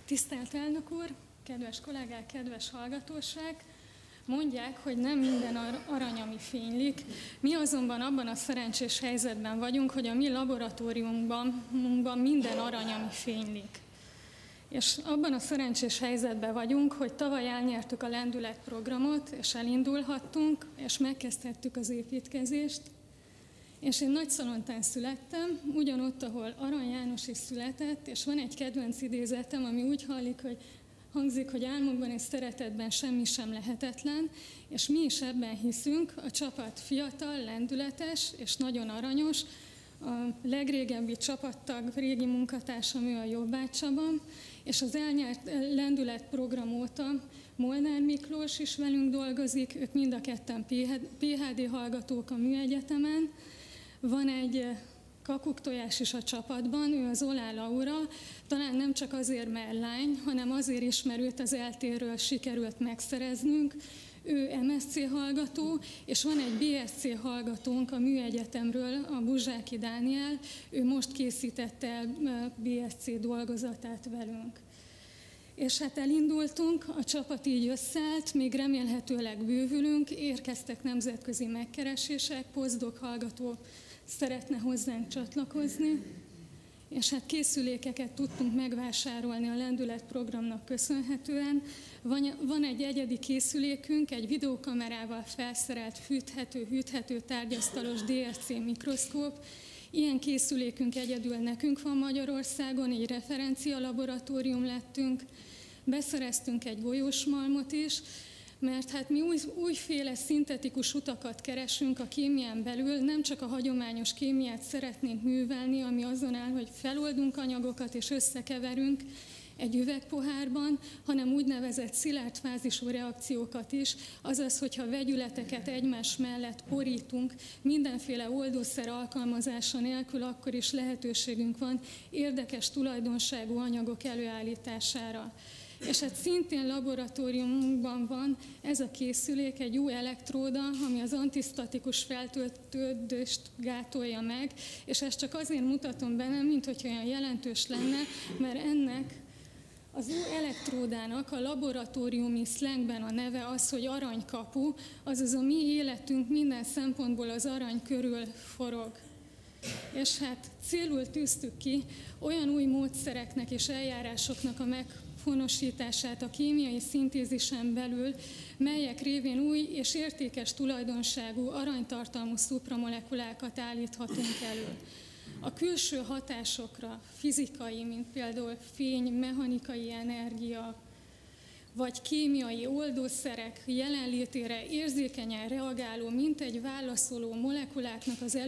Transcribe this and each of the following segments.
Tisztelt elnök úr, kedves kollégák, kedves hallgatóság! Mondják, hogy nem minden arany, ami fénylik. Mi azonban abban a szerencsés helyzetben vagyunk, hogy a mi laboratóriumunkban minden arany, ami fénylik. És abban a szerencsés helyzetben vagyunk, hogy tavaly elnyertük a Lendület programot, és elindulhattunk, és megkezdhettük az építkezést. És én Nagyszalontán születtem, ugyanott, ahol Arany János is született, és van egy kedvenc idézetem, ami úgy hangzik, hogy álmokban és szeretetben semmi sem lehetetlen, és mi is ebben hiszünk. A csapat fiatal, lendületes és nagyon aranyos. A legrégebbi csapattag, régi munkatársam, ő a Jobbágy Csaba, és az elnyert Lendület program óta Molnár Miklós is velünk dolgozik, ők mind a ketten PhD hallgatók a Műegyetemen. Van egy kakuktojás is a csapatban, ő az Olá Laura, talán nem csak azért, mert lány, hanem azért is, mert őt az eltérről sikerült megszereznünk. Ő MSc hallgató, és van egy BSc hallgatónk a Műegyetemről, a Buzsáki Dániel, ő most készítette el BSc dolgozatát velünk. És hát elindultunk, a csapat így összeállt, még remélhetőleg bővülünk, érkeztek nemzetközi megkeresések, posztdoc hallgató szeretne hozzánk csatlakozni, és hát készülékeket tudtunk megvásárolni a Lendület programnak köszönhetően. Van egy egyedi készülékünk, egy videókamerával felszerelt hűthető tárgyasztalos DSC mikroszkóp. Ilyen készülékünk egyedül nekünk van Magyarországon, egy referencia laboratórium lettünk. Beszereztünk egy golyósmalmot is, mert hát mi újféle szintetikus utakat keresünk a kémián belül, nem csak a hagyományos kémiát szeretnénk művelni, ami azon áll, hogy feloldunk anyagokat és összekeverünk egy üvegpohárban, hanem úgynevezett szilárd fázisú reakciókat is, azaz, hogyha vegyületeket egymás mellett porítunk, mindenféle oldószer alkalmazása nélkül, akkor is lehetőségünk van érdekes tulajdonságú anyagok előállítására. És hát szintén laboratóriumunkban van ez a készülék, egy új elektróda, ami az antisztatikus feltöltődést gátolja meg, és ezt csak azért mutatom be, nem mint hogy olyan jelentős lenne, mert ennek az új elektródának a laboratóriumi szlengben a neve az, hogy aranykapu, azaz a mi életünk minden szempontból az arany körül forog. És hát célul tűztük ki olyan új módszereknek és eljárásoknak a meghonosítását a kémiai szintézisen belül, melyek révén új és értékes tulajdonságú aranytartalmú szupramolekulákat állíthatunk elő. A külső hatásokra, fizikai, mint például fény, mechanikai energia, vagy kémiai oldószerek jelenlétére érzékenyen reagáló, mint egy válaszoló molekuláknak az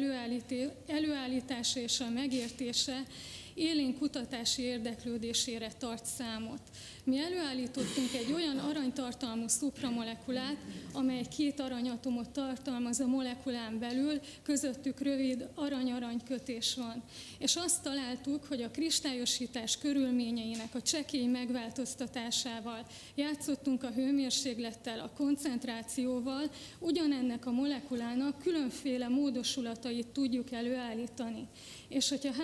előállítása és a megértése élénk kutatási érdeklődésére tart számot. Mi előállítottunk egy olyan aranytartalmú szupramolekulát, amely 2 aranyatomot tartalmaz a molekulán belül, közöttük rövid arany-arany kötés van. És azt találtuk, hogy a kristályosítás körülményeinek a csekély megváltoztatásával játszottunk a hőmérséklettel, a koncentrációval, ugyanennek a molekulának különféle módosulatait tudjuk előállítani. És hogyha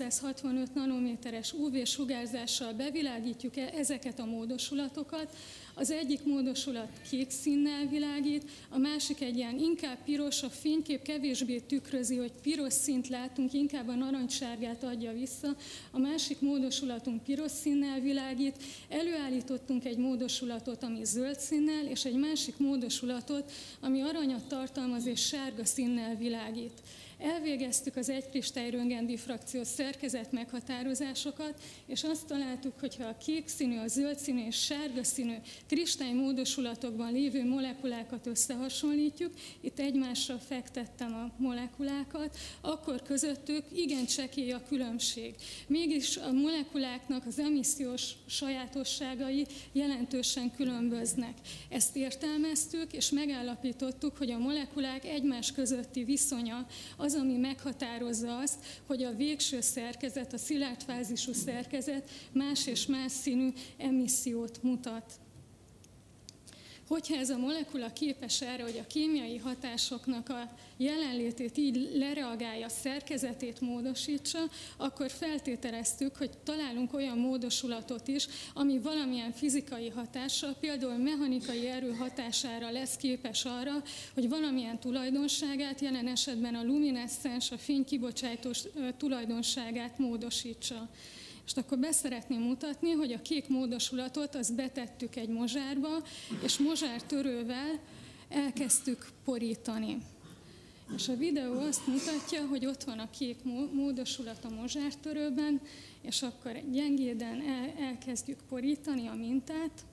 365 nanométeres UV-sugárzással bevilágítjuk ezeket a módosulatokat, az egyik módosulat kék színnel világít, a másik egy ilyen inkább piros, a fénykép kevésbé tükrözi, hogy piros színt látunk, inkább a narancssárgát adja vissza, a másik módosulatunk piros színnel világít, előállítottunk egy módosulatot, ami zöld színnel, és egy másik módosulatot, ami aranyat tartalmaz és sárga színnel világít. Elvégeztük az egykristály-röntgen diffrakciós szerkezet meghatározásokat, és azt találtuk, hogy ha a kék színű, a zöld színű és sárga színű kristálymódosulatokban lévő molekulákat összehasonlítjuk, itt egymásra fektettem a molekulákat, akkor közöttük igen csekély a különbség. Mégis a molekuláknak az emissziós sajátosságai jelentősen különböznek. Ezt értelmeztük, és megállapítottuk, hogy a molekulák egymás közötti viszonya az, ami meghatározza azt, hogy a végső szerkezet, a szilárd fázisú szerkezet más és más színű emissziót mutat. Hogyha ez a molekula képes erre, hogy a kémiai hatásoknak a jelenlétét így lereagálja, szerkezetét módosítsa, akkor feltételeztük, hogy találunk olyan módosulatot is, ami valamilyen fizikai hatással, például mechanikai erő hatására lesz képes arra, hogy valamilyen tulajdonságát, jelen esetben a lumineszcens, a fénykibocsátós tulajdonságát módosítsa. És akkor beszeretném mutatni, hogy a kék módosulatot azt betettük egy mozsárba, és mozsártörővel elkezdtük porítani. És a videó azt mutatja, hogy ott van a kék módosulat a mozsártörőben, és akkor gyengéden elkezdjük porítani a mintát,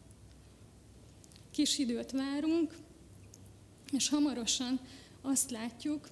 kis időt várunk, és hamarosan azt látjuk,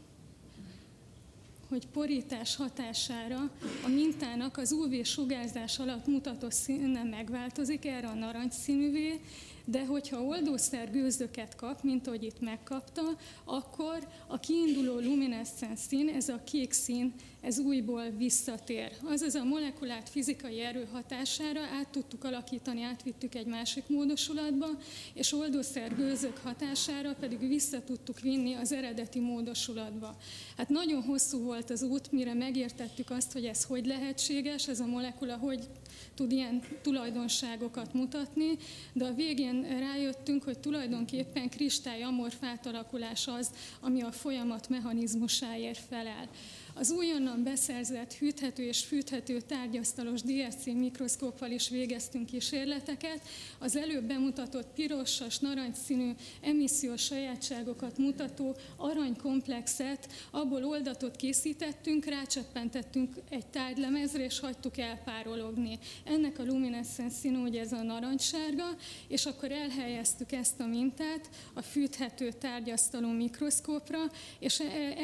hogy porítás hatására a mintának az UV-sugárzás alatt mutatott színe megváltozik erre a narancsszínűvé, de hogyha oldószergőzöket kap, mint ahogy itt megkapta, akkor a kiinduló lumineszcens szín, ez a kék szín, ez újból visszatér. Azaz a molekulát fizikai erő hatására át tudtuk alakítani, átvittük egy másik módosulatba, és oldószergőzök hatására pedig vissza tudtuk vinni az eredeti módosulatba. Hát nagyon hosszú volt az út, mire megértettük azt, hogy ez hogy lehetséges, ez a molekula hogy tud ilyen tulajdonságokat mutatni, de a végén rájöttünk, hogy tulajdonképpen kristályamorf átalakulás az, ami a folyamat mechanizmusáért felel. Az újonnan beszerzett hűthető és fűthető tárgyasztalos DSC mikroszkóppal is végeztünk kísérleteket. Az előbb bemutatott pirossas, narancsszínű emissziós sajátságokat mutató aranykomplexet, abból oldatot készítettünk, rácseppentettünk egy tárgylemezre, és hagytuk elpárologni. Ennek a lumineszcens színű, ugye ez a narancssárga, és akkor elhelyeztük ezt a mintát a fűthető tárgyasztaló mikroszkópra, és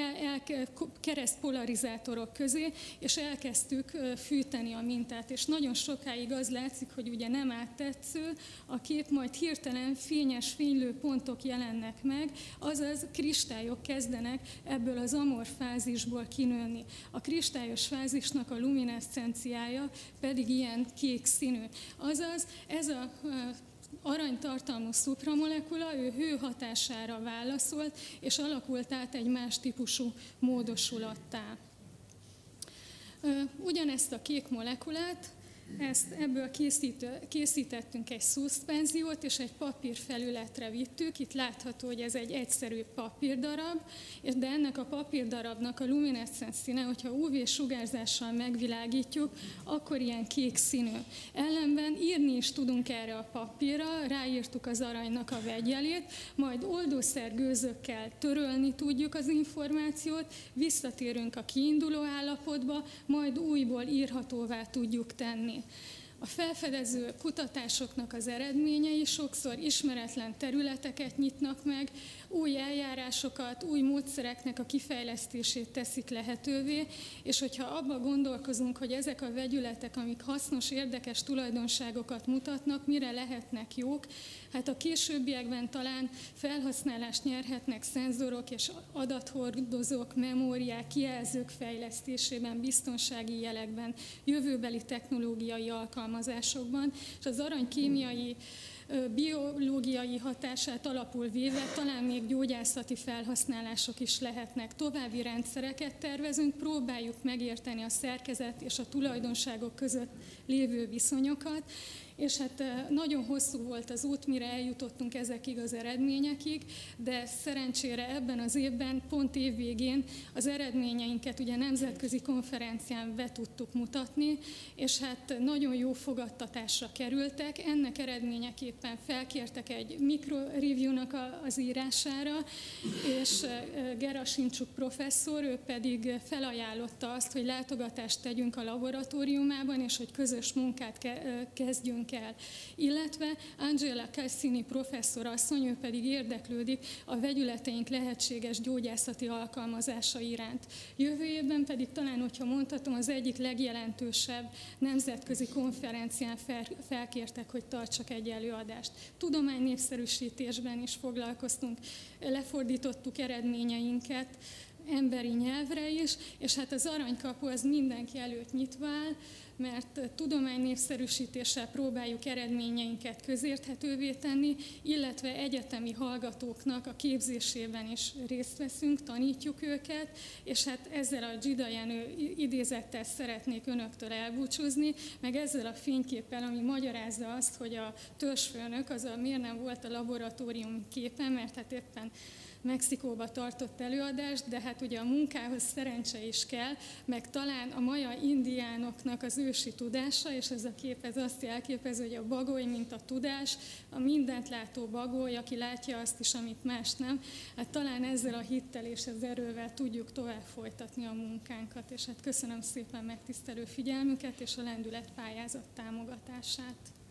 keresztpolarizátorok közé, és elkezdtük fűteni a mintát. És nagyon sokáig az látszik, hogy ugye nem áttetsző a kép, majd hirtelen fényes, fénylő pontok jelennek meg, azaz kristályok kezdenek ebből az amorf fázisból kinőni. A kristályos fázisnak a lumineszcenciája pedig ilyen kék színű. Azaz ez a aranytartalmú szupramolekula, ő hő hatására válaszolt, és alakult át egy más típusú módosulattá. Ugyanezt a kék molekulát, ebből készítettünk egy szuszpenziót, és egy papírfelületre vittük. Itt látható, hogy ez egy egyszerű papírdarab, de ennek a papírdarabnak a lumineszcens színe, hogyha UV-sugárzással megvilágítjuk, akkor ilyen kék színű. Ellenben írni is tudunk erre a papírra, ráírtuk az aranynak a vegyjelét, majd oldószergőzökkel törölni tudjuk az információt, visszatérünk a kiinduló állapotba, majd újból írhatóvá tudjuk tenni. A felfedező kutatásoknak az eredményei sokszor ismeretlen területeket nyitnak meg, új eljárásokat, új módszereknek a kifejlesztését teszik lehetővé, és hogyha abba gondolkozunk, hogy ezek a vegyületek, amik hasznos, érdekes tulajdonságokat mutatnak, mire lehetnek jók, hát a későbbiekben talán felhasználást nyerhetnek szenzorok és adathordozók, memóriák, kijelzők fejlesztésében, biztonsági jelekben, jövőbeli technológiai alkalmazásokban, és az arany kémiai biológiai hatását alapul véve talán még gyógyászati felhasználások is lehetnek. További rendszereket tervezünk, próbáljuk megérteni a szerkezet és a tulajdonságok között lévő viszonyokat, és hát nagyon hosszú volt az út, mire eljutottunk ezekig az eredményekig, de szerencsére ebben az évben, pont évvégén az eredményeinket ugye nemzetközi konferencián be tudtuk mutatni, és hát nagyon jó fogadtatásra kerültek. Ennek eredményeképpen felkértek egy mikro-review-nak az írására, és Gerasimcsuk professzor, ő pedig felajánlotta azt, hogy látogatást tegyünk a laboratóriumában, és hogy közös munkát kezdjünk el. Illetve Angela Cassini professzor asszony, ő pedig érdeklődik a vegyületeink lehetséges gyógyászati alkalmazása iránt. Jövő évben pedig talán, hogyha mondhatom, az egyik legjelentősebb nemzetközi konferencián felkértek, hogy tartsak egy előadást. Tudománynépszerűsítésben is foglalkoztunk, lefordítottuk eredményeinket emberi nyelvre is, és hát az aranykapu az mindenki előtt nyitva áll, mert tudománynépszerűsítéssel próbáljuk eredményeinket közérthetővé tenni, illetve egyetemi hallgatóknak a képzésében is részt veszünk, tanítjuk őket, és hát ezzel a Dzsida Jenő idézettel szeretnék önöktől elbúcsúzni, meg ezzel a fényképpel, ami magyarázza azt, hogy a törzsfőnök az miért nem volt a laboratórium képen, mert hát éppen Mexikóba tartott előadást, de hát ugye a munkához szerencse is kell, meg talán a maja indiánoknak az ősi tudása, és ez a kép ez azt jelképez, hogy a bagoly, mint a tudás, a mindent látó bagoly, aki látja azt is, amit más nem, hát talán ezzel a hittel és az erővel tudjuk tovább folytatni a munkánkat, és hát köszönöm szépen megtisztelő figyelmüket és a lendületpályázat támogatását.